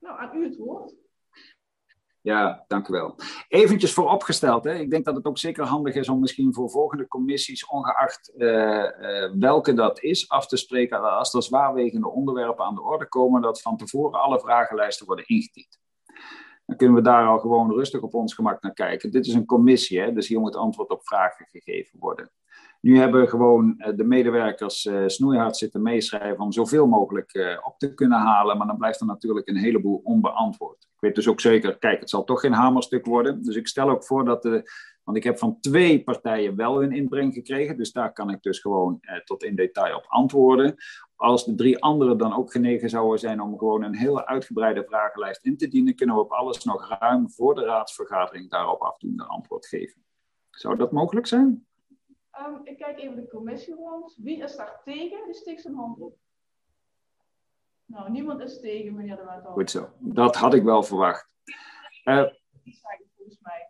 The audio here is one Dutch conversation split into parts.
Nou, aan u het woord. Ja, dank u wel. Eventjes vooropgesteld, hè. Ik denk dat het ook zeker handig is om misschien voor volgende commissies, ongeacht welke dat is, af te spreken als er zwaarwegende onderwerpen aan de orde komen, dat van tevoren alle vragenlijsten worden ingediend. Dan kunnen we daar al gewoon rustig op ons gemak naar kijken. Dit is een commissie, hè, dus hier moet antwoord op vragen gegeven worden. Nu hebben gewoon de medewerkers snoeihard zitten meeschrijven om zoveel mogelijk op te kunnen halen, maar dan blijft er natuurlijk een heleboel onbeantwoord. Ik weet dus ook zeker, kijk, het zal toch geen hamerstuk worden. Dus ik stel ook voor dat want ik heb van 2 partijen wel hun inbreng gekregen, dus daar kan ik dus gewoon tot in detail op antwoorden. Als de 3 anderen dan ook genegen zouden zijn om gewoon een hele uitgebreide vragenlijst in te dienen, kunnen we op alles nog ruim voor de raadsvergadering daarop afdoende antwoord geven. Zou dat mogelijk zijn? Ik kijk even de commissie rond. Wie is daar tegen? Die steekt zijn hand op. Nou, niemand is tegen, meneer De Wethouder. Goed zo, dat had ik wel verwacht. Volgens mij.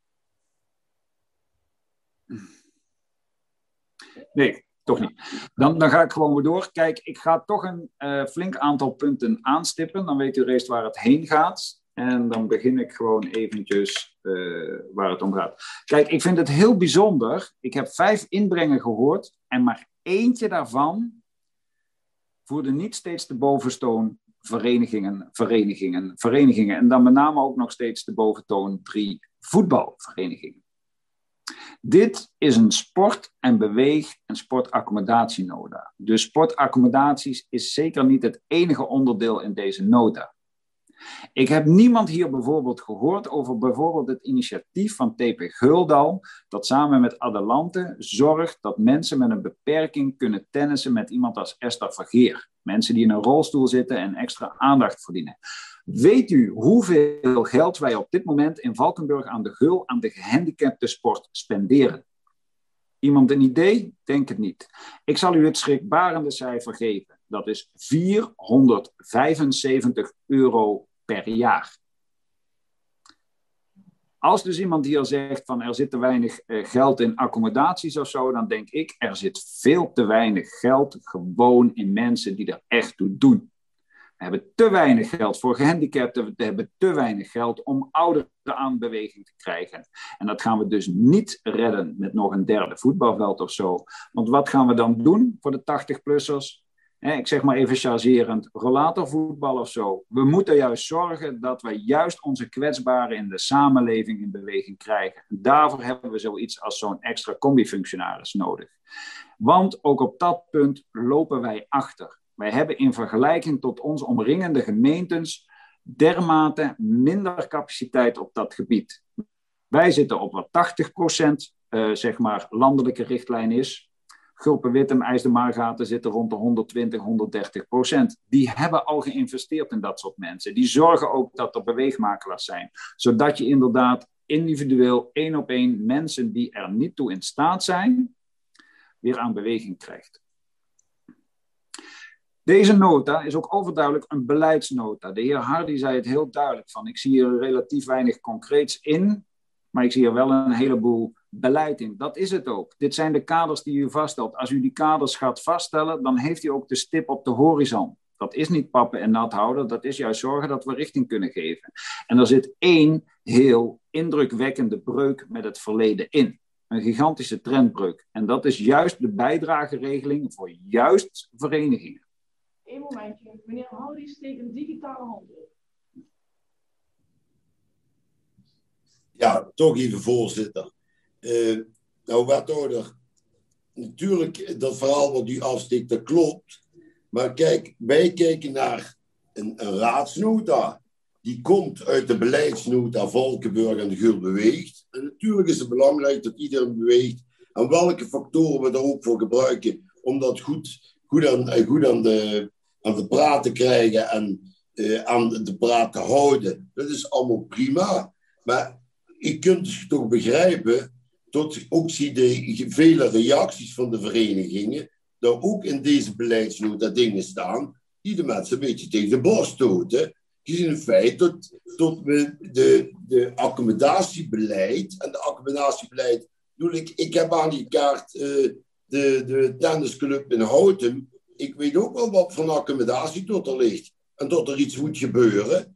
Nee, toch niet. Dan ga ik gewoon weer door. Kijk, ik ga toch een flink aantal punten aanstippen. Dan weet u eerst waar het heen gaat. En dan begin ik gewoon eventjes waar het om gaat. Kijk, ik vind het heel bijzonder. Ik heb 5 inbrengen gehoord. En maar eentje daarvan voerde niet steeds de boventoon verenigingen. En dan met name ook nog steeds de boventoon 3 voetbalverenigingen. Dit is een sport- en beweeg- en sportaccommodatieNota. Dus sportaccommodaties is zeker niet het enige onderdeel in deze nota. Ik heb niemand hier bijvoorbeeld gehoord over bijvoorbeeld het initiatief van TP Guldal, dat samen met Adelante zorgt dat mensen met een beperking kunnen tennissen met iemand als Esther Vergeer. Mensen die in een rolstoel zitten en extra aandacht verdienen. Weet u hoeveel geld wij op dit moment in Valkenburg aan de Geul aan de gehandicapte sport spenderen? Iemand een idee? Denk het niet. Ik zal u het schrikbarende cijfer geven. Dat is €475 per jaar. Als dus iemand hier zegt van er zit te weinig geld in accommodaties of zo, dan denk ik er zit veel te weinig geld gewoon in mensen die er echt toe doen. We hebben te weinig geld voor gehandicapten, we hebben te weinig geld om ouderen aan beweging te krijgen. En dat gaan we dus niet redden met nog een 3e voetbalveld of zo. Want wat gaan we dan doen voor de 80-plussers? Ik zeg maar even chargerend, rollatorvoetbal of zo. We moeten juist zorgen dat we juist onze kwetsbaren in de samenleving in beweging krijgen. Daarvoor hebben we zoiets als zo'n extra combifunctionaris nodig. Want ook op dat punt lopen wij achter. Wij hebben in vergelijking tot ons omringende gemeentes dermate minder capaciteit op dat gebied. Wij zitten op wat 80% zeg maar landelijke richtlijn is. Gulpen-Wittem, IJsden-Margaten zitten rond de 120, 130%. Die hebben al geïnvesteerd in dat soort mensen. Die zorgen ook dat er beweegmakelaars zijn. Zodat je inderdaad individueel 1 op 1 mensen die er niet toe in staat zijn, weer aan beweging krijgt. Deze nota is ook overduidelijk een beleidsnota. De heer Hardy zei het heel duidelijk van. Ik zie hier relatief weinig concreets in, maar ik zie er wel een heleboel beleid in. Dat is het ook. Dit zijn de kaders die u vaststelt. Als u die kaders gaat vaststellen, dan heeft u ook de stip op de horizon. Dat is niet pappen en nat houden, dat is juist zorgen dat we richting kunnen geven. En er zit 1 heel indrukwekkende breuk met het verleden in. Een gigantische trendbreuk. En dat is juist de bijdrageregeling voor juist verenigingen. Eén momentje. Meneer Hardy steekt een digitale hand op. Ja, toch even voorzitter. Nou, wethouder, natuurlijk dat verhaal wat u afsteekt, dat klopt. Maar kijk, wij kijken naar een raadsnota. Die komt uit de beleidsnota Valkenburg en de Geul beweegt. En natuurlijk is het belangrijk dat iedereen beweegt. En welke factoren we daar ook voor gebruiken om dat goed aan de praat te krijgen en aan de praat te houden. Dat is allemaal prima. Maar je kunt dus toch begrijpen, tot ook zie de vele reacties van de verenigingen, dat ook in deze beleidsnota dingen staan die de mensen een beetje tegen de borst stoten. Gezien het feit dat we de accommodatiebeleid, en de accommodatiebeleid bedoel ik heb aan die kaart de tennisclub in Houten. Ik weet ook wel wat van accommodatie tot er ligt. En dat er iets moet gebeuren.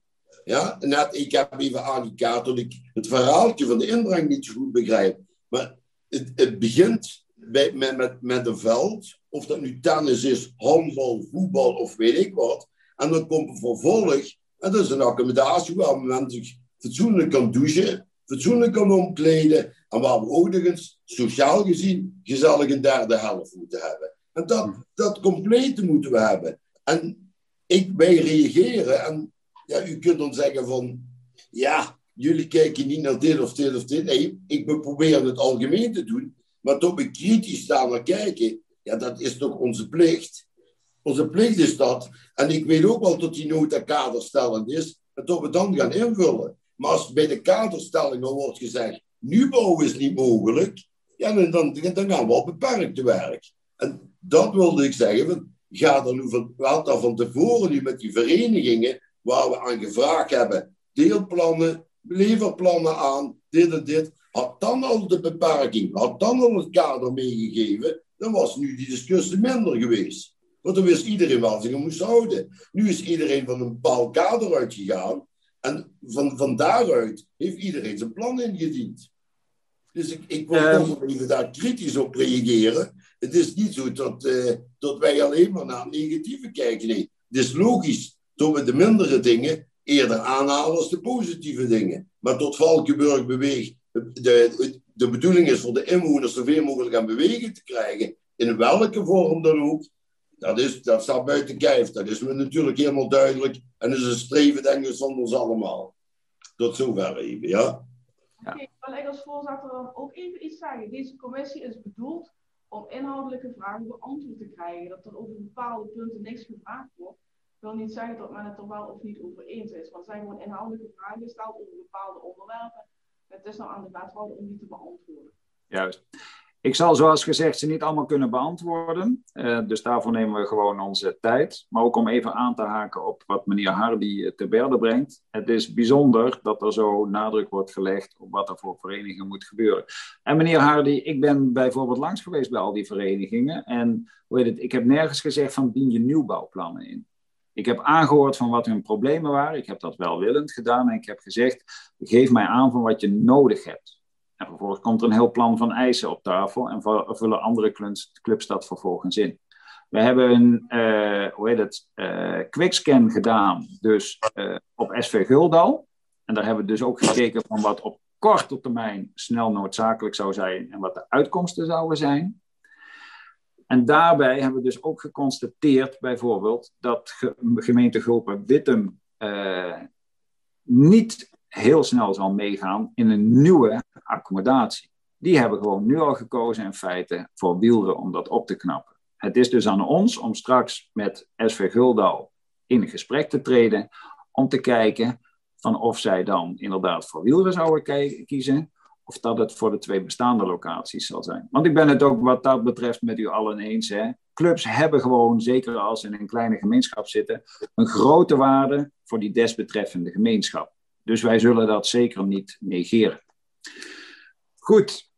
Ja, net, ik heb even aan die kaart dat ik het verhaaltje van de inbreng niet zo goed begrijp. Maar het begint met een veld, of dat nu tennis is, handbal, voetbal of weet ik wat. En dan komt er vervolg, en dat is een accommodatie waar men zich fatsoenlijk kan douchen, fatsoenlijk kan omkleden, en waar we ook nog eens, sociaal gezien, gezellig een derde helft moeten hebben. En dat complete moeten we hebben. En wij reageren, en ja, u kunt dan zeggen van, ja, jullie kijken niet naar dit of dit of dit. Nee, ik probeer het algemeen te doen, maar toch we kritisch daar naar kijken, ja, dat is toch onze plicht. Onze plicht is dat. En ik weet ook wel dat die nota kaderstellend is, en dat we dan gaan invullen. Maar als bij de kaderstelling al wordt gezegd, nu bouwen is niet mogelijk, ja, dan gaan we op beperkt te werk. En dat wilde ik zeggen, ga er nu van tevoren nu met die verenigingen, waar we aan gevraagd hebben, deelplannen, leverplannen aan, dit en dit, had dan al de beperking, had dan al het kader meegegeven, dan was nu die discussie minder geweest. Want dan wist iedereen waar zich aan moest houden. Nu is iedereen van een bepaald kader uitgegaan, en van daaruit heeft iedereen zijn plan ingediend. Dus ik wil toch even daar kritisch op reageren. Het is niet zo dat wij alleen maar naar het negatieve kijken. Nee, het is logisch dat we de mindere dingen eerder aanhalen als de positieve dingen. Maar tot Valkenburg beweegt. De bedoeling is voor de inwoners zoveel mogelijk aan bewegen te krijgen. In welke vorm dan ook. Dat staat buiten kijf. Dat is me natuurlijk helemaal duidelijk. En dat is een streven, denk ik, van ons allemaal. Tot zover even, ja. Oké, wil ik als voorzitter dan ook even iets zeggen. Deze commissie is bedoeld om inhoudelijke vragen beantwoord te krijgen. Dat er over bepaalde punten niks gevraagd wordt, wil niet zeggen dat men het er wel of niet over eens is. Want er zijn gewoon inhoudelijke vragen gesteld over bepaalde onderwerpen. Het is nou aan de wethouder om die te beantwoorden. Juist. Ik zal zoals gezegd ze niet allemaal kunnen beantwoorden. Dus daarvoor nemen we gewoon onze tijd. Maar ook om even aan te haken op wat meneer Hardy te berde brengt. Het is bijzonder dat er zo nadruk wordt gelegd op wat er voor verenigingen moet gebeuren. En meneer Hardy, ik ben bijvoorbeeld langs geweest bij al die verenigingen. En ik heb nergens gezegd van dien je nieuwbouwplannen in. Ik heb aangehoord van wat hun problemen waren. Ik heb dat welwillend gedaan. En ik heb gezegd, geef mij aan van wat je nodig hebt. En vervolgens komt er een heel plan van eisen op tafel en vullen andere clubs dat vervolgens in. We hebben een quickscan gedaan, dus op SV Guldal. En daar hebben we dus ook gekeken van wat op korte termijn snel noodzakelijk zou zijn en wat de uitkomsten zouden zijn. En daarbij hebben we dus ook geconstateerd bijvoorbeeld dat gemeente Gulpen-Wittem niet heel snel zal meegaan in een nieuwe accommodatie. Die hebben gewoon nu al gekozen in feite voor Wielren om dat op te knappen. Het is dus aan ons om straks met SV Guldal in gesprek te treden om te kijken van of zij dan inderdaad voor Wielren zouden kiezen of dat het voor de 2 bestaande locaties zal zijn. Want ik ben het ook wat dat betreft met u allen eens. Hè. Clubs hebben gewoon, zeker als ze in een kleine gemeenschap zitten, een grote waarde voor die desbetreffende gemeenschap. Dus wij zullen dat zeker niet negeren. Goed.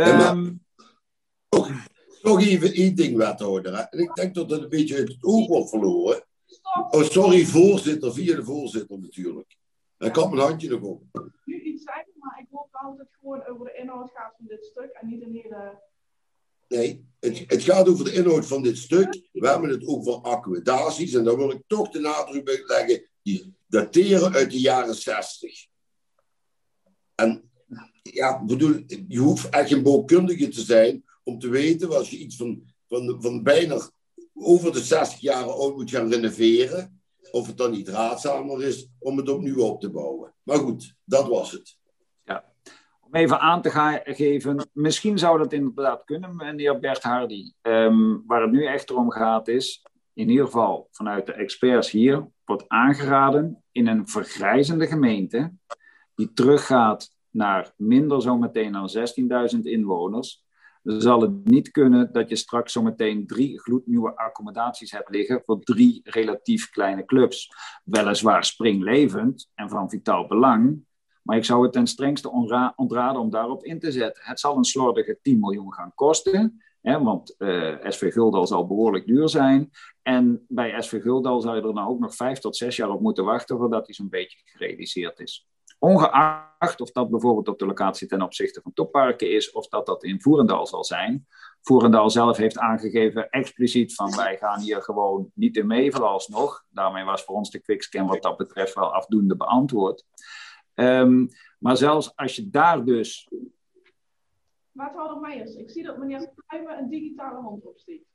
Nog even één ding, wethouder. En ik denk dat het een beetje uit het oog wordt verloren. Oh, sorry, voorzitter. Via de voorzitter natuurlijk. Ik had mijn handje nog op. Nu iets zeggen, maar ik hoop wel dat het gewoon over de inhoud gaat van dit stuk en niet een hele... Nee, het gaat over de inhoud van dit stuk. We hebben het over accommodaties. En daar wil ik toch de nadruk bij leggen. Die dateren uit de jaren 60. En ja, bedoel, je hoeft echt een bouwkundige te zijn om te weten, als je iets van bijna over de 60 jaar oud moet gaan renoveren, of het dan niet raadzamer is om het opnieuw op te bouwen. Maar goed, dat was het. Ja. Om even aan te geven, misschien zou dat inderdaad kunnen, meneer Bert Hardy. Waar het nu echt om gaat is, in ieder geval vanuit de experts hier, wordt aangeraden in een vergrijzende gemeente, die teruggaat naar minder zometeen dan 16.000 inwoners, dan zal het niet kunnen dat je straks zometeen 3 gloednieuwe accommodaties hebt liggen voor 3 relatief kleine clubs. Weliswaar springlevend en van vitaal belang, maar ik zou het ten strengste ontraden om daarop in te zetten. Het zal een slordige 10 miljoen gaan kosten Want SV Guldal zal behoorlijk duur zijn. En bij SV Guldal zou je er nou ook nog 5 tot 6 jaar op moeten wachten voordat hij zo'n beetje gerealiseerd is. Ongeacht of dat bijvoorbeeld op de locatie ten opzichte van Topparken is, of dat in Voerendaal zal zijn. Voerendaal zelf heeft aangegeven expliciet van wij gaan hier gewoon niet in mee vooralsnog. Daarmee was voor ons de quickscan wat dat betreft wel afdoende beantwoord. Maar zelfs als je daar dus... Wethouder Meijers, ik zie dat meneer Pluijmen een digitale hand opsteekt.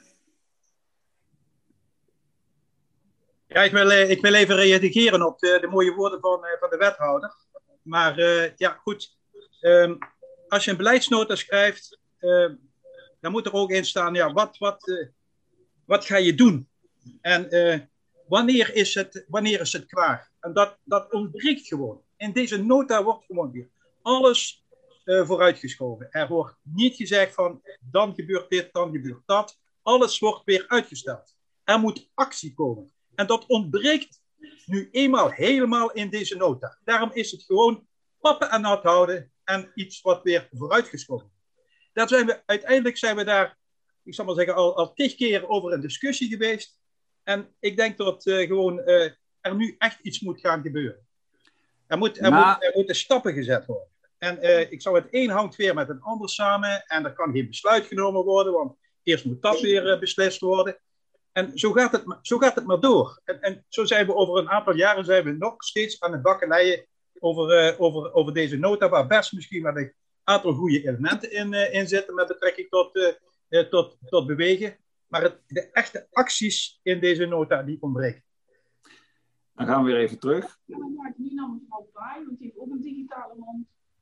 Ja, ik wil even reageren op de mooie woorden van de wethouder. Maar ja, goed. Als je een beleidsnota schrijft, dan moet er ook in staan, ja, wat ga je doen? En wanneer is het klaar? En dat ontbreekt gewoon. In deze nota wordt gewoon weer alles vooruitgeschoven. Er wordt niet gezegd van, dan gebeurt dit, dan gebeurt dat. Alles wordt weer uitgesteld. Er moet actie komen. En dat ontbreekt nu eenmaal helemaal in deze nota. Daarom is het gewoon pappen en nat houden en iets wat weer vooruitgeschoven. Uiteindelijk zijn we daar, ik zal maar zeggen, al 10 keer over een discussie geweest. En ik denk dat er nu echt iets moet gaan gebeuren. Er moeten stappen gezet worden. En ik zou het een hangt weer met een ander samen. En er kan geen besluit genomen worden, want eerst moet dat weer beslist worden. En zo gaat het maar door. En zo zijn we over een aantal jaren nog steeds aan het bakkeleien over deze nota, waar best misschien wel een aantal goede elementen in zitten met betrekking tot bewegen. Maar de echte acties in deze nota, die ontbreken. Dan gaan we weer even terug. En dan ga ik nu naar mevrouw Baai, want die heeft ook een digitale hand.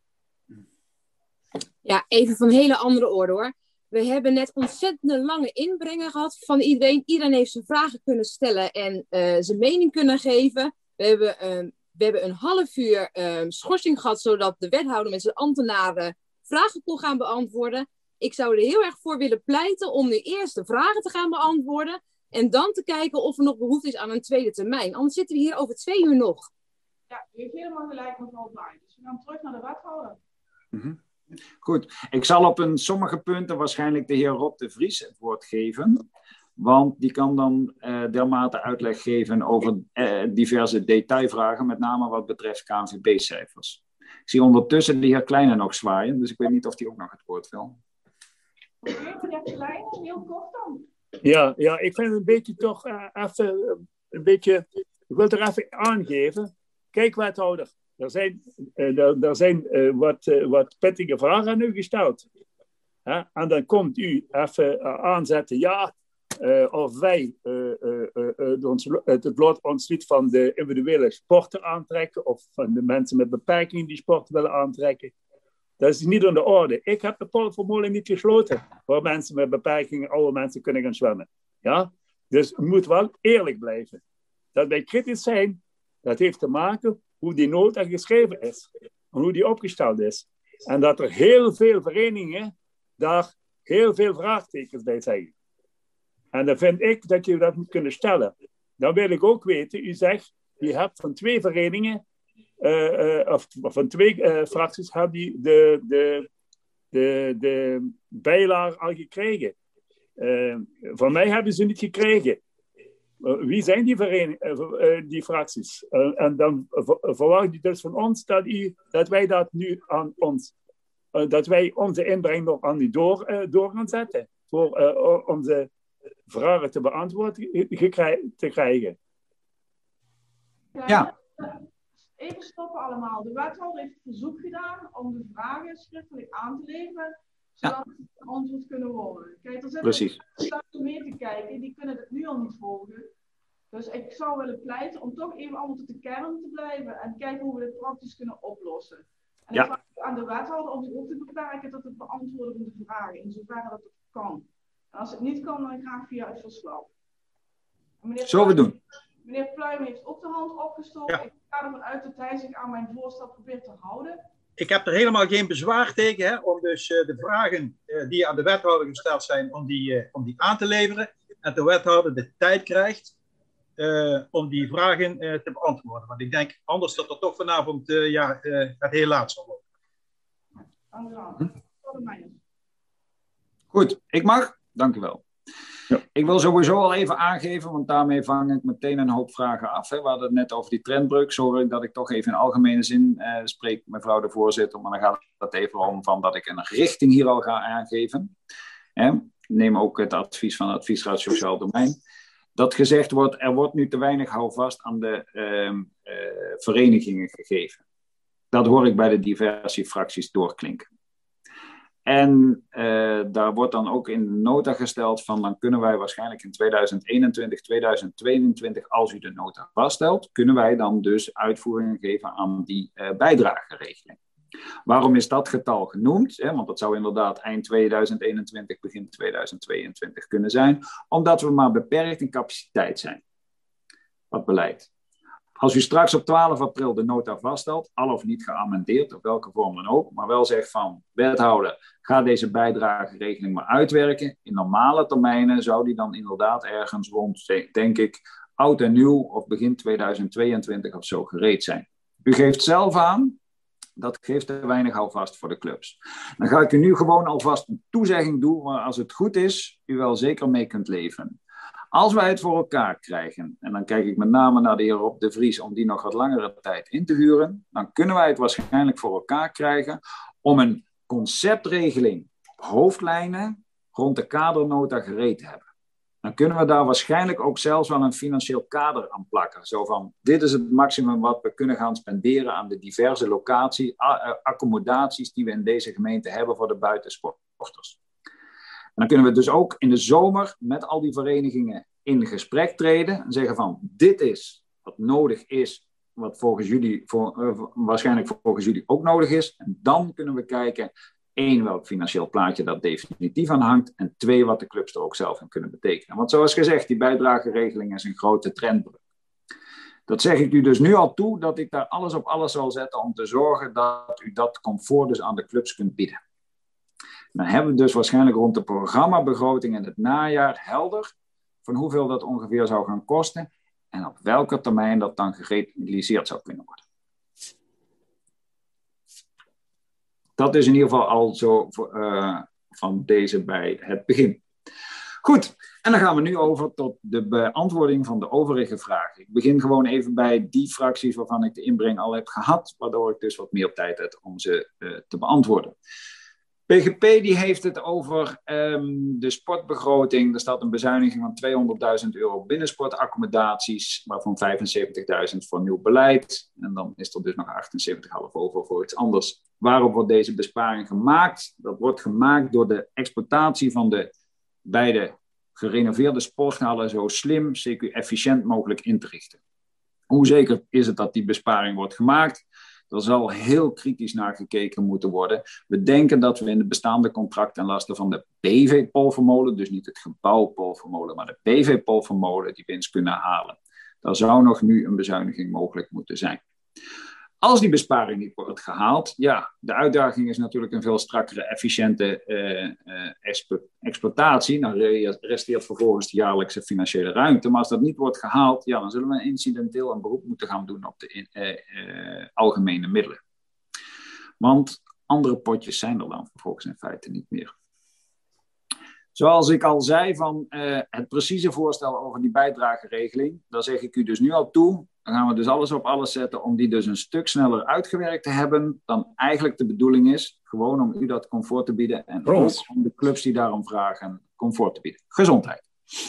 Ja, even van een hele andere orde hoor. We hebben net ontzettend lange inbrengen gehad van iedereen. Iedereen heeft zijn vragen kunnen stellen en zijn mening kunnen geven. We hebben een half uur schorsing gehad, zodat de wethouder met zijn ambtenaren vragen kon gaan beantwoorden. Ik zou er heel erg voor willen pleiten om nu eerst de vragen te gaan beantwoorden. En dan te kijken of er nog behoefte is aan een tweede termijn. Anders zitten we hier over 2 uur nog. Ja, u heeft helemaal gelijk, mevrouw Baai. Dus we gaan terug naar de wethouder. Mm-hmm. Goed, ik zal op sommige punten waarschijnlijk de heer Rob de Vries het woord geven. Want die kan dan dermate uitleg geven over diverse detailvragen, met name wat betreft KNVB-cijfers. Ik zie ondertussen de heer Kleine nog zwaaien, dus ik weet niet of die ook nog het woord wil. Oké, meneer Kleine, heel kort dan. Ja, ik vind het een beetje toch even een beetje. Ik wil er even aangeven. Kijk, wethouder, er zijn wat pittige vragen aan u gesteld. En dan komt u even aanzetten, ja, of wij het lot ons niet van de individuele sporten aantrekken, of van de mensen met beperkingen die sport willen aantrekken. Dat is niet aan de orde. Ik heb de Paul van Molen niet gesloten, waar mensen met beperkingen, oude mensen kunnen gaan zwemmen. Ja? Dus het moet wel eerlijk blijven. Dat wij kritisch zijn, dat heeft te maken hoe die nota geschreven is. En hoe die opgesteld is. En dat er heel veel verenigingen daar heel veel vraagtekens bij zijn. En dan vind ik dat je dat moet kunnen stellen. Dan wil ik ook weten, u zegt, je hebt van 2 verenigingen, of van 2 fracties, heb je de bijlage al gekregen. Van mij hebben ze niet gekregen. Wie zijn die fracties? En dan verwacht je dus van ons dat wij dat nu aan ons, dat wij onze inbreng nog aan u door gaan zetten. Voor onze vragen te beantwoorden te krijgen. Ja. Even stoppen allemaal. De wethouder heeft het verzoek gedaan om de vragen schriftelijk aan te leveren, zodat ze beantwoord kunnen worden. Kijk, er zitten meer te kijken, die kunnen het nu al niet volgen. Dus ik zou willen pleiten om toch even allemaal tot de kern te blijven en kijken hoe we dit praktisch kunnen oplossen. En ik vraag aan de wethouder om zich ook te beperken tot het beantwoorden van de vragen, in zoverre dat het kan. En als het niet kan, dan graag via het verslag. Zullen we doen? Meneer Pluim heeft ook de hand opgestoken. Ja. Ik ga ervan uit dat hij zich aan mijn voorstel probeert te houden. Ik heb er helemaal geen bezwaar tegen, hè, om dus de vragen die aan de wethouder gesteld zijn, om die aan te leveren. En de wethouder de tijd krijgt om die vragen te beantwoorden. Want ik denk anders dat er toch vanavond het heel laat zal worden. Dank u wel. Goed, ik mag? Dank u wel. Ja. Ik wil sowieso al even aangeven, want daarmee vang ik meteen een hoop vragen af. Hè. We hadden het net over die trendbreuk. Zorg dat ik toch even in algemene zin spreek, mevrouw de voorzitter. Maar dan gaat het even om van dat ik een richting hier al ga aangeven. Neem ook het advies van de Adviesraad Sociaal Domein. Dat gezegd wordt, er wordt nu te weinig houvast aan de verenigingen gegeven. Dat hoor ik bij de diverse fracties doorklinken. En daar wordt dan ook in de nota gesteld van, dan kunnen wij waarschijnlijk in 2021, 2022, als u de nota vaststelt, kunnen wij dan dus uitvoering geven aan die bijdrageregeling. Waarom is dat getal genoemd? Want dat zou inderdaad eind 2021, begin 2022 kunnen zijn, omdat we maar beperkt in capaciteit zijn. Wat beleid. Als u straks op 12 april de nota vaststelt, al of niet geamendeerd, op welke vorm dan ook, maar wel zegt van, wethouder, ga deze bijdrageregeling maar uitwerken. In normale termijnen zou die dan inderdaad ergens rond, denk ik, oud en nieuw of begin 2022 of zo gereed zijn. U geeft zelf aan, dat geeft te weinig houvast voor de clubs. Dan ga ik u nu gewoon alvast een toezegging doen, maar als het goed is, u wel zeker mee kunt leven. Als wij het voor elkaar krijgen, en dan kijk ik met name naar de heer Rob de Vries om die nog wat langere tijd in te huren, dan kunnen wij het waarschijnlijk voor elkaar krijgen om een conceptregeling op hoofdlijnen rond de kadernota gereed te hebben. Dan kunnen we daar waarschijnlijk ook zelfs wel een financieel kader aan plakken. Zo van, dit is het maximum wat we kunnen gaan spenderen aan de diverse accommodaties die we in deze gemeente hebben voor de buitensporters. En dan kunnen we dus ook in de zomer met al die verenigingen in gesprek treden en zeggen van, dit is wat nodig is, wat volgens jullie, waarschijnlijk volgens jullie ook nodig is. En dan kunnen we kijken, 1, welk financieel plaatje dat definitief aan hangt. En 2, wat de clubs er ook zelf in kunnen betekenen. Want zoals gezegd, die bijdrageregeling is een grote trendbreuk. Dat zeg ik u dus nu al toe, dat ik daar alles op alles zal zetten om te zorgen dat u dat comfort dus aan de clubs kunt bieden. Dan hebben we dus waarschijnlijk rond de programmabegroting in het najaar helder van hoeveel dat ongeveer zou gaan kosten en op welke termijn dat dan gerealiseerd zou kunnen worden. Dat is in ieder geval al zo van deze bij het begin. Goed, en dan gaan we nu over tot de beantwoording van de overige vragen. Ik begin gewoon even bij die fracties waarvan ik de inbreng al heb gehad, waardoor ik dus wat meer tijd heb om ze te beantwoorden. PGP die heeft het over de sportbegroting. Er staat een bezuiniging van €200.000 binnensportaccommodaties, waarvan 75.000 voor nieuw beleid. En dan is er dus nog 78,5 over voor iets anders. Waarop wordt deze besparing gemaakt? Dat wordt gemaakt door de exploitatie van de beide gerenoveerde sporthallen zo slim, CQ-efficiënt mogelijk in te richten. Hoe zeker is het dat die besparing wordt gemaakt? Er zal heel kritisch naar gekeken moeten worden. We denken dat we in de bestaande contract ten laste van de BV-Polvermolen, dus niet het gebouw Polvermolen, maar de BV-Polvermolen, die winst kunnen halen. Daar zou nog nu een bezuiniging mogelijk moeten zijn. Als die besparing niet wordt gehaald, ja, de uitdaging is natuurlijk een veel strakkere, efficiënte exploitatie. Dan resteert vervolgens de jaarlijkse financiële ruimte. Maar als dat niet wordt gehaald, ja, dan zullen we incidenteel een beroep moeten gaan doen op de algemene middelen. Want andere potjes zijn er dan vervolgens in feite niet meer. Zoals ik al zei van het precieze voorstel over die bijdrageregeling, daar zeg ik u dus nu al toe. Dan gaan we dus alles op alles zetten om die dus een stuk sneller uitgewerkt te hebben dan eigenlijk de bedoeling is. Gewoon om u dat comfort te bieden en ook om de clubs die daarom vragen comfort te bieden. Gezondheid.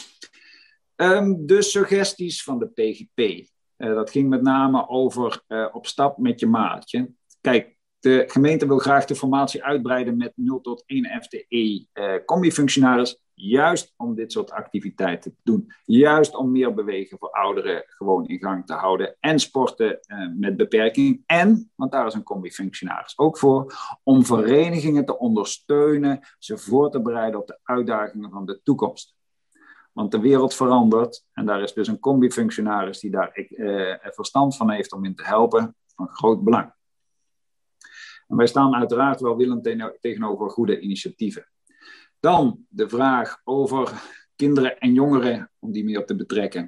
De suggesties van de PGP. Dat ging met name over op stap met je maatje. Kijk, de gemeente wil graag de formatie uitbreiden met 0 tot 1 FTE combi-functionaris. Juist om dit soort activiteiten te doen. Juist om meer bewegen voor ouderen gewoon in gang te houden. En sporten met beperking. En, want daar is een combi-functionaris ook voor, om verenigingen te ondersteunen, ze voor te bereiden op de uitdagingen van de toekomst. Want de wereld verandert en daar is dus een combi-functionaris die daar verstand van heeft om in te helpen, van groot belang. En wij staan uiteraard welwillend tegenover goede initiatieven. Dan de vraag over kinderen en jongeren, om die meer te betrekken.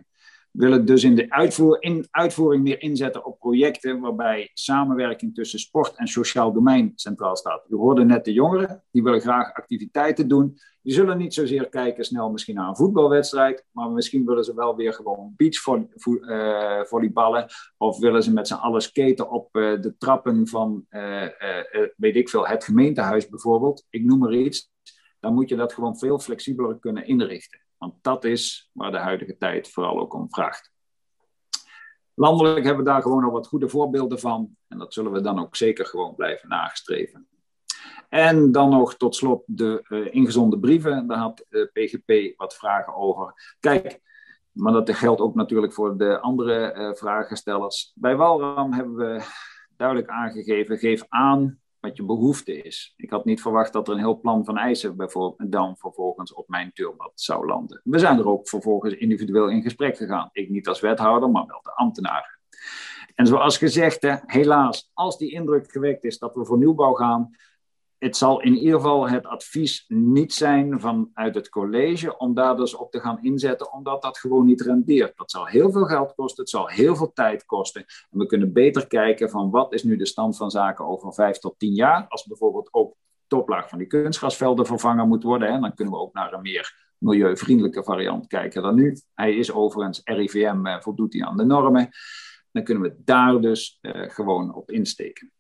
willen dus in de uitvoering meer inzetten op projecten waarbij samenwerking tussen sport en sociaal domein centraal staat. U hoorde net de jongeren, die willen graag activiteiten doen. Die zullen niet zozeer kijken snel misschien naar een voetbalwedstrijd, maar misschien willen ze wel weer gewoon beachvolleyballen of willen ze met z'n allen skaten op de trappen van, weet ik veel, het gemeentehuis bijvoorbeeld. Ik noem maar iets. Dan moet je dat gewoon veel flexibeler kunnen inrichten. Want dat is waar de huidige tijd vooral ook om vraagt. Landelijk hebben we daar gewoon al wat goede voorbeelden van. En dat zullen we dan ook zeker gewoon blijven nastreven. En dan nog tot slot de ingezonden brieven. Daar had PGP wat vragen over. Kijk, maar dat geldt ook natuurlijk voor de andere vragenstellers. Bij Walram hebben we duidelijk aangegeven, geef aan wat je behoefte is. Ik had niet verwacht dat er een heel plan van eisen dan vervolgens op mijn deurmat zou landen. We zijn er ook vervolgens individueel in gesprek gegaan. Ik niet als wethouder, maar wel de ambtenaren. En zoals gezegd, helaas, als die indruk gewekt is dat we voor nieuwbouw gaan, het zal in ieder geval het advies niet zijn vanuit het college om daar dus op te gaan inzetten, omdat dat gewoon niet rendeert. Dat zal heel veel geld kosten, het zal heel veel tijd kosten. En we kunnen beter kijken van wat is nu de stand van zaken over 5 tot 10 jaar. Als bijvoorbeeld ook de toplaag van die kunstgrasvelden vervangen moet worden, dan kunnen we ook naar een meer milieuvriendelijke variant kijken dan nu. Hij is overigens RIVM, voldoet hij aan de normen. Dan kunnen we daar dus gewoon op insteken.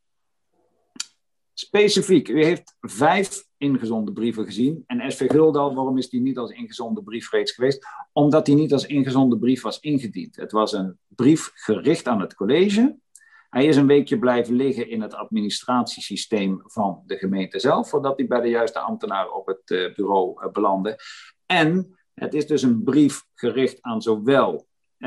Specifiek, u heeft 5 ingezonden brieven gezien. En SV Guldal, waarom is die niet als ingezonden brief reeds geweest? Omdat die niet als ingezonden brief was ingediend. Het was een brief gericht aan het college. Hij is een weekje blijven liggen in het administratiesysteem van de gemeente zelf, voordat hij bij de juiste ambtenaar op het bureau belandde. En het is dus een brief gericht aan zowel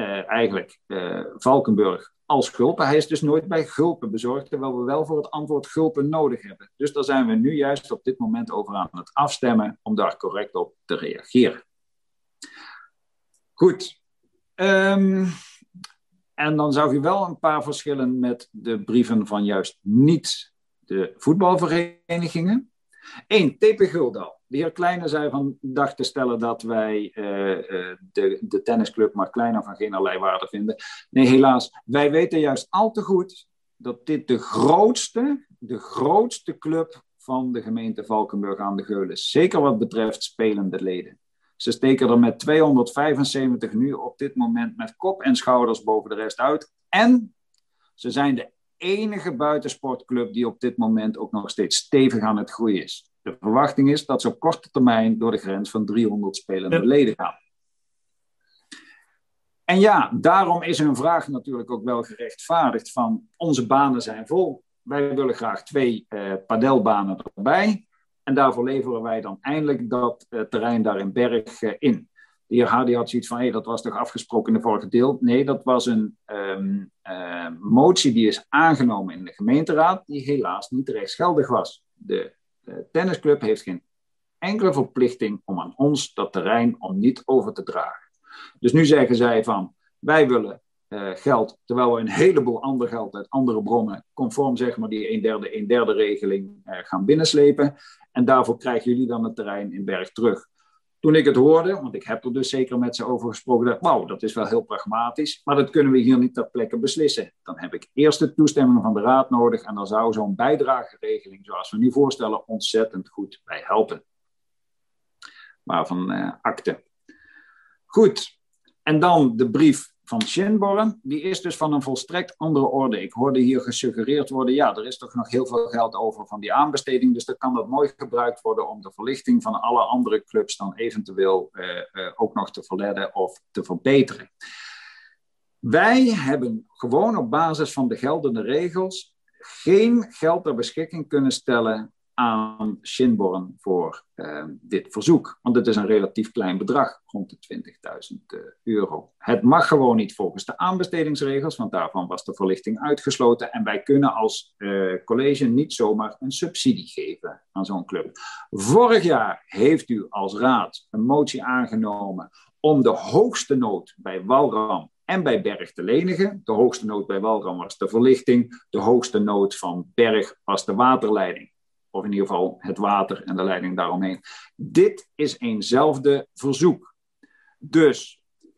Valkenburg als Gulpen. Hij is dus nooit bij Gulpen bezorgd, terwijl we wel voor het antwoord Gulpen nodig hebben. Dus daar zijn we nu juist op dit moment over aan het afstemmen om daar correct op te reageren. Goed. En dan zag u wel een paar verschillen met de brieven van juist niet de voetbalverenigingen. 1, TP Guldal. De heer Kleine zei vandaag te stellen dat wij de tennisclub maar kleiner van geen allerlei waarde vinden. Nee, helaas. Wij weten juist al te goed dat dit de grootste club van de gemeente Valkenburg aan de Geul is. Zeker wat betreft spelende leden. Ze steken er met 275 nu op dit moment met kop en schouders boven de rest uit. En ze zijn de enige buitensportclub die op dit moment ook nog steeds stevig aan het groeien is. De verwachting is dat ze op korte termijn door de grens van 300 spelende leden gaan. En ja, daarom is hun vraag natuurlijk ook wel gerechtvaardigd van onze banen zijn vol. Wij willen graag 2 padelbanen erbij. En daarvoor leveren wij dan eindelijk dat terrein daar in Berg in. De heer Hardy had zoiets van, dat was toch afgesproken in de vorige deel? Nee, dat was een motie die is aangenomen in de gemeenteraad, die helaas niet rechtsgeldig was. De tennisclub heeft geen enkele verplichting om aan ons dat terrein om niet over te dragen. Dus nu zeggen zij van, wij willen geld, terwijl we een heleboel ander geld uit andere bronnen, conform zeg maar die 1/3 regeling gaan binnenslepen. En daarvoor krijgen jullie dan het terrein in Berg terug. Toen ik het hoorde, want ik heb er dus zeker met ze over gesproken, dacht wauw, dat is wel heel pragmatisch, maar dat kunnen we hier niet ter plekke beslissen. Dan heb ik eerst de toestemming van de raad nodig en dan zou zo'n bijdrageregeling, zoals we nu voorstellen, ontzettend goed bij helpen. Waarvan akte. Goed, en dan de brief van Schinborn, die is dus van een volstrekt andere orde. Ik hoorde hier gesuggereerd worden, ja, er is toch nog heel veel geld over van die aanbesteding, dus dan kan dat mooi gebruikt worden om de verlichting van alle andere clubs dan eventueel ook nog te verledden of te verbeteren. Wij hebben gewoon op basis van de geldende regels geen geld ter beschikking kunnen stellen aan Schinborn voor dit verzoek. Want het is een relatief klein bedrag, rond de €20.000. Het mag gewoon niet volgens de aanbestedingsregels, want daarvan was de verlichting uitgesloten. En wij kunnen als college niet zomaar een subsidie geven aan zo'n club. Vorig jaar heeft u als raad een motie aangenomen om de hoogste nood bij Walram en bij Berg te lenigen. De hoogste nood bij Walram was de verlichting. De hoogste nood van Berg was de waterleiding. Of in ieder geval het water en de leiding daaromheen. Dit is eenzelfde verzoek. Dus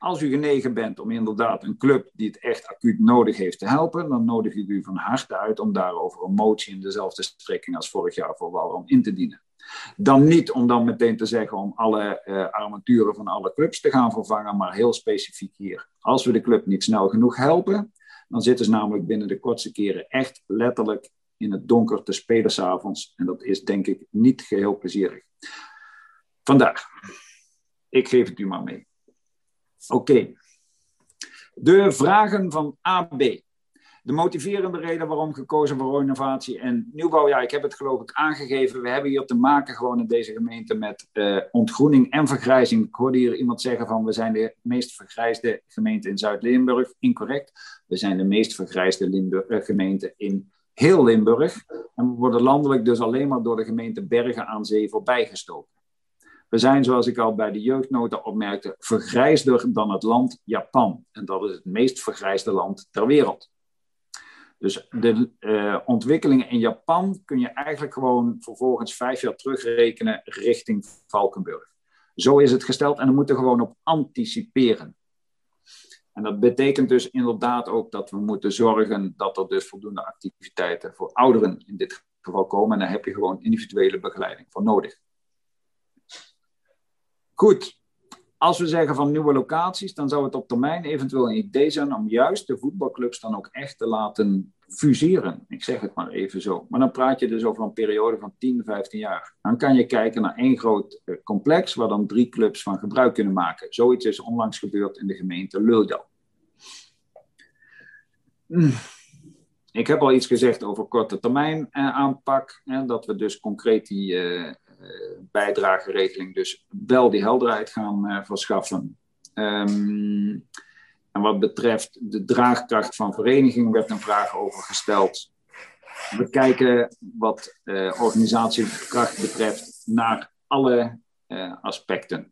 Als u genegen bent om inderdaad een club die het echt acuut nodig heeft te helpen, dan nodig ik u van harte uit om daarover een motie in dezelfde strekking als vorig jaar voor Walram in te dienen. Dan niet om dan meteen te zeggen om alle armaturen van alle clubs te gaan vervangen, maar heel specifiek hier. Als we de club niet snel genoeg helpen, dan zitten ze namelijk binnen de kortste keren echt letterlijk in het donker te spelen 's avonds. En dat is denk ik niet geheel plezierig. Vandaar. Ik geef het u maar mee. Oké. De vragen van AB. De motiverende reden waarom gekozen voor renovatie en nieuwbouw. Ja, ik heb het geloof ik aangegeven. We hebben hier te maken gewoon in deze gemeente met ontgroening en vergrijzing. Ik hoorde hier iemand zeggen van we zijn de meest vergrijsde gemeente in Zuid-Limburg. Incorrect. We zijn de meest vergrijsde gemeente in heel Limburg. En we worden landelijk dus alleen maar door de gemeente Bergen aan Zee voorbijgestoken. We zijn, zoals ik al bij de jeugdnota opmerkte, vergrijsder dan het land Japan. En dat is het meest vergrijsde land ter wereld. Dus de ontwikkelingen in Japan kun je eigenlijk gewoon vervolgens 5 jaar terugrekenen richting Valkenburg. Zo is het gesteld en we moeten gewoon op anticiperen. En dat betekent dus inderdaad ook dat we moeten zorgen dat er dus voldoende activiteiten voor ouderen in dit geval komen. En daar heb je gewoon individuele begeleiding voor nodig. Goed, als we zeggen van nieuwe locaties, dan zou het op termijn eventueel een idee zijn om juist de voetbalclubs dan ook echt te laten fuseren. Ik zeg het maar even zo. Maar dan praat je dus over een periode van 10, 15 jaar. Dan kan je kijken naar één groot complex waar dan 3 clubs van gebruik kunnen maken. Zoiets is onlangs gebeurd in de gemeente Lulldal. Ik heb al iets gezegd over korte termijn aanpak. Dat we dus concreet die bijdrageregeling dus wel die helderheid gaan verschaffen. En wat betreft de draagkracht van vereniging werd een vraag over gesteld. We kijken wat organisatiekracht betreft naar alle aspecten.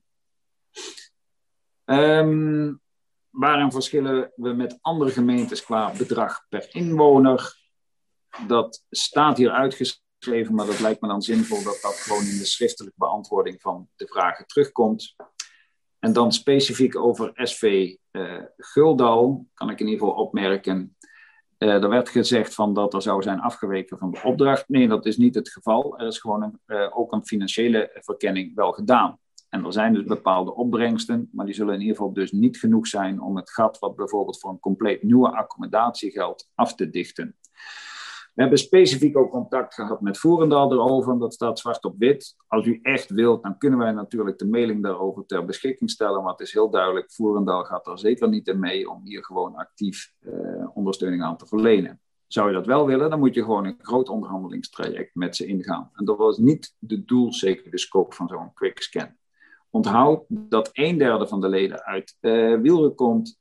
Waarin verschillen we met andere gemeentes qua bedrag per inwoner? Dat staat hier uitgeschreven, maar dat lijkt me dan zinvol dat dat gewoon in de schriftelijke beantwoording van de vragen terugkomt. En dan specifiek over SV Guldal, kan ik in ieder geval opmerken. Er werd gezegd van dat er zou zijn afgeweken van de opdracht. Nee, dat is niet het geval. Er is gewoon ook een financiële verkenning wel gedaan. En er zijn dus bepaalde opbrengsten, maar die zullen in ieder geval dus niet genoeg zijn om het gat wat bijvoorbeeld voor een compleet nieuwe accommodatie geldt af te dichten. We hebben specifiek ook contact gehad met Voerendaal erover, dat staat zwart op wit. Als u echt wilt, dan kunnen wij natuurlijk de mailing daarover ter beschikking stellen, maar het is heel duidelijk, Voerendaal gaat er zeker niet in mee om hier gewoon actief ondersteuning aan te verlenen. Zou je dat wel willen, dan moet je gewoon een groot onderhandelingstraject met ze ingaan. En dat was niet de doel, zeker de scope van zo'n quickscan. Onthoud dat 1/3 van de leden uit Wielren komt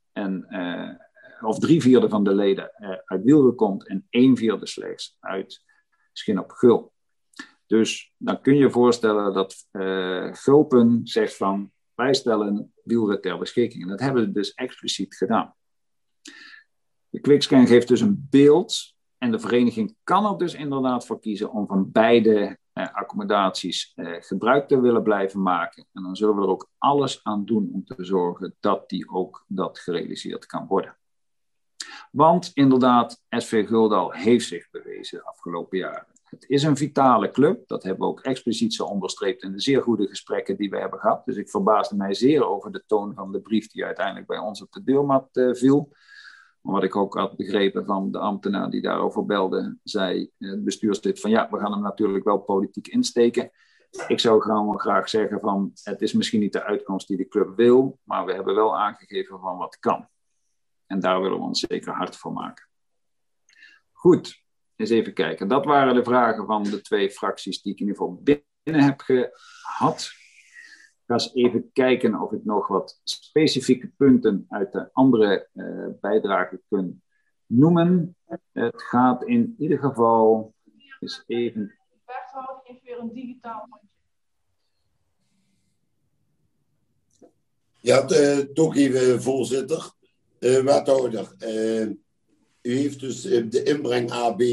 of 3/4 van de leden uit Wielren komt en 1/4 slechts uit Schin op Gul. Dus dan kun je je voorstellen dat Gulpen zegt van wij stellen Wielren ter beschikking. En dat hebben we dus expliciet gedaan. De quickscan geeft dus een beeld en de vereniging kan er dus inderdaad voor kiezen om van beide accommodaties gebruik te willen blijven maken. En dan zullen we er ook alles aan doen om te zorgen dat die ook dat gerealiseerd kan worden. Want inderdaad, SV Guldal heeft zich bewezen de afgelopen jaren. Het is een vitale club, dat hebben we ook expliciet zo onderstreept in de zeer goede gesprekken die we hebben gehad. Dus ik verbaasde mij zeer over de toon van de brief die uiteindelijk bij ons op de deurmat viel. Maar wat ik ook had begrepen van de ambtenaar die daarover belde, zei het bestuurslid van ja, we gaan hem natuurlijk wel politiek insteken. Ik zou gewoon graag zeggen van het is misschien niet de uitkomst die de club wil, maar we hebben wel aangegeven van wat kan. En daar willen we ons zeker hard voor maken. Goed, eens even kijken. Dat waren de vragen van de 2 fracties die ik in ieder geval binnen heb gehad. Ik ga eens even kijken of ik nog wat specifieke punten uit de andere bijdragen kan noemen. Het gaat in ieder geval eens even... Wethouder heeft weer een digitaal handje. Ja, toch even voorzitter. Wethouder, u heeft dus de inbreng AB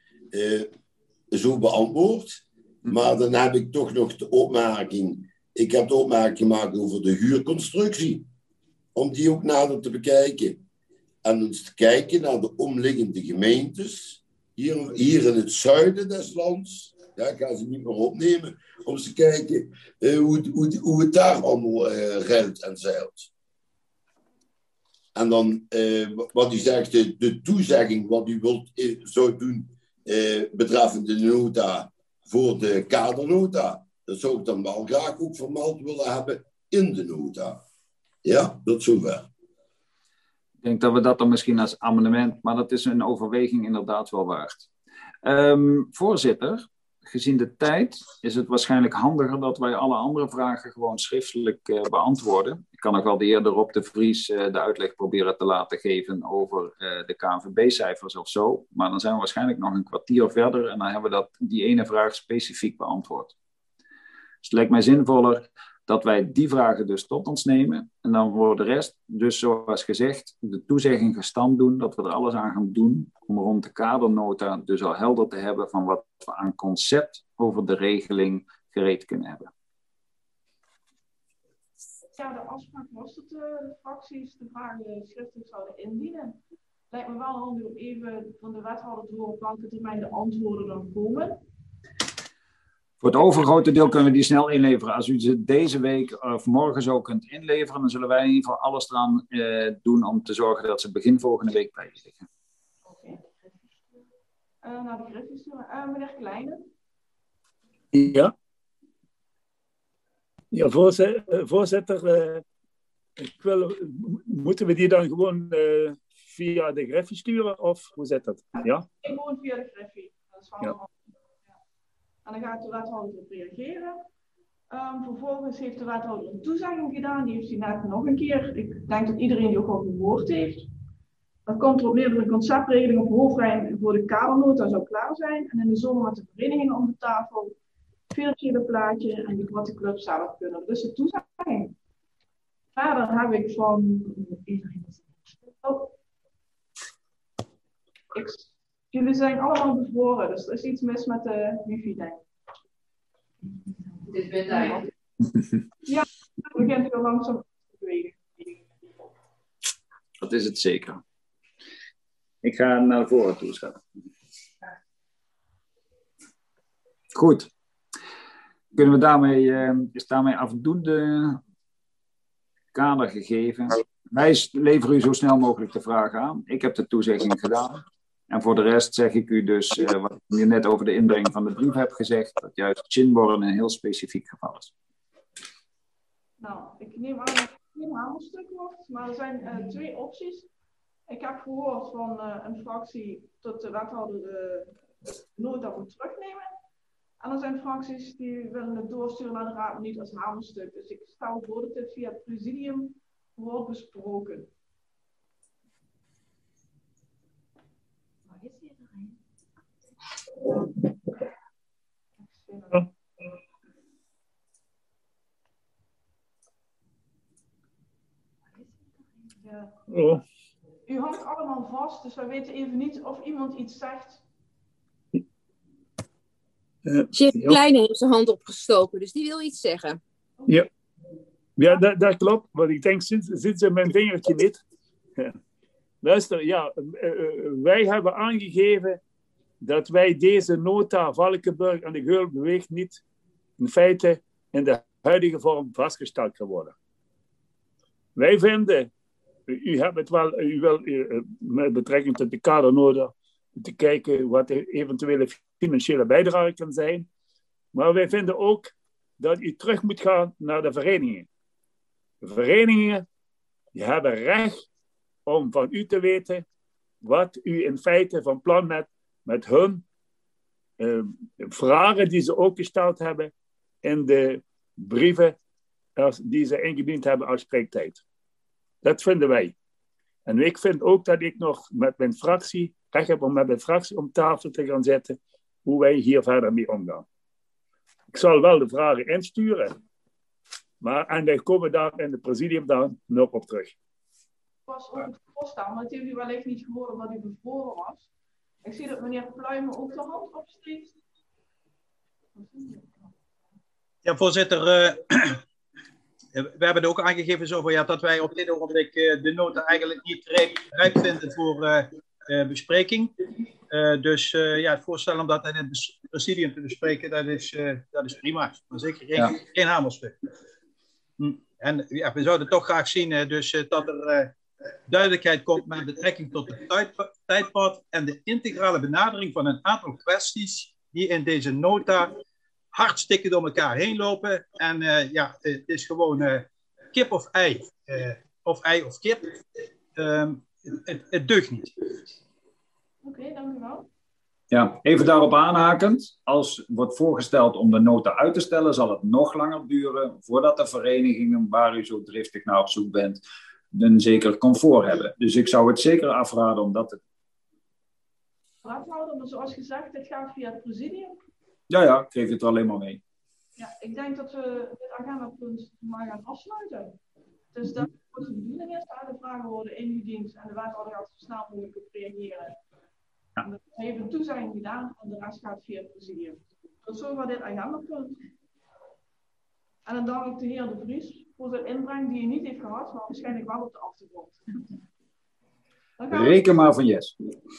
zo beantwoord. Maar dan heb ik toch nog de opmerking. Ik heb de opmerking gemaakt over de huurconstructie. om die ook nader te bekijken. En eens te kijken naar de omliggende gemeentes, hier in het zuiden des lands. Ja, ik ga ze niet meer opnemen. Om eens te kijken hoe het daar allemaal ruilt en zeilt. En dan, wat u zegt, de toezegging wat u zou doen betreffende de nota voor de kadernota. Dat zou ik dan wel graag ook vermeld willen hebben in de nota. Ja, tot zover. Ik denk dat we dat dan misschien als amendement, maar dat is een overweging inderdaad wel waard. Voorzitter, gezien de tijd is het waarschijnlijk handiger dat wij alle andere vragen gewoon schriftelijk beantwoorden. Ik kan nog wel de heer Rob de Vries de uitleg proberen te laten geven over de KNVB-cijfers of zo. Maar dan zijn we waarschijnlijk nog een kwartier verder en dan hebben we die ene vraag specifiek beantwoord. Dus het lijkt mij zinvoller dat wij die vragen dus tot ons nemen. En dan voor de rest, dus zoals gezegd, de toezegging gestand doen, dat we er alles aan gaan doen om rond de kadernota dus al helder te hebben van wat we aan concept over de regeling gereed kunnen hebben. Ja, de afspraak was dat de fracties de vragen schriftelijk zouden indienen. Lijkt me wel handig om even van de wethouder te horen op welke termijn de antwoorden dan komen. Voor het overgrote deel kunnen we die snel inleveren. Als u ze deze week of morgen zo kunt inleveren, dan zullen wij in ieder geval alles eraan doen om te zorgen dat ze begin volgende week bij je liggen. Oké. Naar de Griffie sturen. Meneer Kleine. Ja. Ja, voorzitter. Moeten we die dan gewoon via de Griffie sturen? Of hoe zit dat? Ja? Gewoon via de Griffie. Dat is wel handig. En dan gaat de wethouder op reageren. Vervolgens heeft de wethouder een toezegging gedaan. Die heeft hij net nog een keer. Ik denk dat iedereen die ook al gehoord heeft. Dat komt erop neer dat de conceptregeling op hoofdlijn voor de kadernota zou klaar zijn. En in de zomer met de verenigingen om de tafel. Financiële plaatje en wat de club zelf kunnen. Dus de toezegging. Verder heb ik van iedereen. Jullie zijn allemaal bevroren, dus er is iets mis met de wifi, denk ik. Dit bent hij. Ja, het begint heel langzaam te bewegen. Dat is het zeker. Ik ga naar voren toe schuiven. Goed. Kunnen we is daarmee afdoende kader gegeven? Wij leveren u zo snel mogelijk de vraag aan. Ik heb de toezegging gedaan. En voor de rest zeg ik u dus, wat ik nu net over de inbreng van de brief heb gezegd, dat juist Chinborn een heel specifiek geval is. Nou, ik neem aan dat het geen hamelstuk wordt, maar er zijn 2 opties. Ik heb gehoord van een fractie dat de wethouder de nota moet terugnemen. En er zijn fracties die willen het doorsturen naar de raad, maar niet als hamelstuk. Dus ik stel voor dat dit via het presidium wordt besproken. Ja. Oh. U hangt allemaal vast, dus wij weten even niet of iemand iets zegt. Chip Kleine heeft zijn hand opgestoken, dus die wil iets zeggen. Ja, ja dat klopt. Want ik denk, zit ze mijn vingertje niet. Ja. Luister, ja, wij hebben aangegeven dat wij deze nota Valkenburg en de Geul beweegt niet in feite in de huidige vorm vastgesteld kan worden. Wij vinden, u hebt het wel, u wil met betrekking tot de kadernota te kijken wat de eventuele financiële bijdrage kan zijn. Maar wij vinden ook dat u terug moet gaan naar de verenigingen. De verenigingen die hebben recht om van u te weten wat u in feite van plan bent met hun vragen die ze ook gesteld hebben in de brieven die ze ingediend hebben als spreektijd. Dat vinden wij. En ik vind ook dat ik nog met mijn fractie recht heb om met mijn fractie om tafel te gaan zetten hoe wij hier verder mee omgaan. Ik zal wel de vragen insturen, en wij komen daar in het presidium dan nog op terug. Pas ook het voorstaan, want heeft u wellicht niet gehoord omdat u bevroren was. Ik zie dat meneer Pluimen ook de hand opsteekt. Ja, voorzitter. we hebben er ook aangegeven zo van, ja, dat wij op dit ogenblik de nota eigenlijk niet rijp vinden voor bespreking. Dus ja, het voorstel om dat in het presidium te bespreken, dat is prima. Maar zeker geen hamerstuk. En ja, we zouden toch graag zien dus, dat er duidelijkheid komt met betrekking tot het tijdpad en de integrale benadering van een aantal kwesties die in deze nota hartstikke door elkaar heen lopen. En ja, het is gewoon kip of ei. Of ei of kip. Het deugt niet. Oké, dank u wel. Ja, even daarop aanhakend. Als wordt voorgesteld om de nota uit te stellen, zal het nog langer duren voordat de verenigingen waar u zo driftig naar op zoek bent, een zeker comfort hebben. Dus ik zou het zeker afraden om dat te Raadhouder, maar zoals gezegd, dit gaat via het presidium. Ja, ik geef het er alleen maar mee. Ja, ik denk dat we dit agendapunt maar gaan afsluiten. Dus dat wat de bedoeling is, de vragen worden ingediend en de wethouder gaat zo snel mogelijk op reageren. Ja. We hebben een toezegging gedaan en de rest gaat via het presidium. Tot zover dit agendapunt. En dan dank ik de heer De Vries voor zijn inbreng die hij niet heeft gehad, maar waarschijnlijk wel op de achtergrond. Reken maar van yes.